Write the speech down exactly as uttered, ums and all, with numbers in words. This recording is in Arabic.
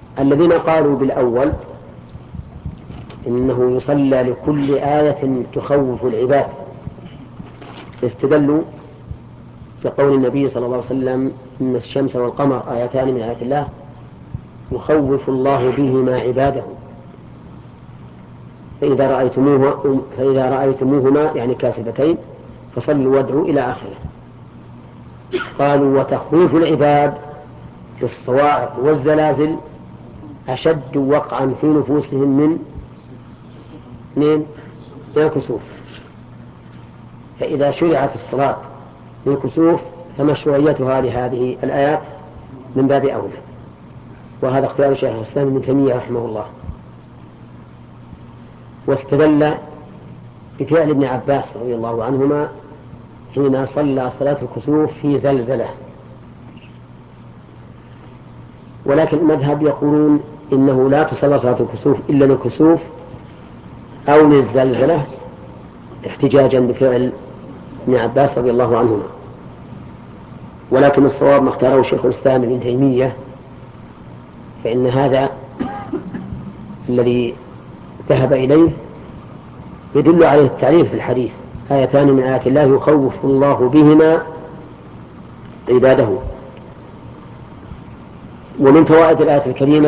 الذين قالوا بالأول إنه يصلى لكل آية تخوف العباد استدلوا بقول النبي صلى الله عليه وسلم إن الشمس والقمر آيتان من آيات الله يخوف الله بهما عباده فإذا رأيتموه فإذا رأيتموهما يعني كاسفتين فصلوا وادعوا إلى آخره. قالوا وتخويف العباد بالصواعق والزلازل أشد وقعا في نفوسهم من من الكسوف، فإذا شرعت الصلاة للكسوف فمشروعيتها لهذه الآيات من باب أولى. وهذا اختيار شيخ الإسلام ابن تيمية رحمه الله. واستدل بفعل ابن عباس رضي الله عنهما حين صلى صلاة الكسوف في زلزلة. ولكن المذهب يقولون إنه لا تصلى صلاة الكسوف إلا للكسوف أو للزلزلة احتجاجا بفعل ابن عباس رضي الله عنهما. ولكن الصواب ما اختاره شيخ الإسلام ابن تيمية، فإن هذا الذي ذهب إليه يدل عليه التعليل في الحديث آيتان من آيات الله يخوف الله بهما عباده. ومن فوائد الآية الكريمة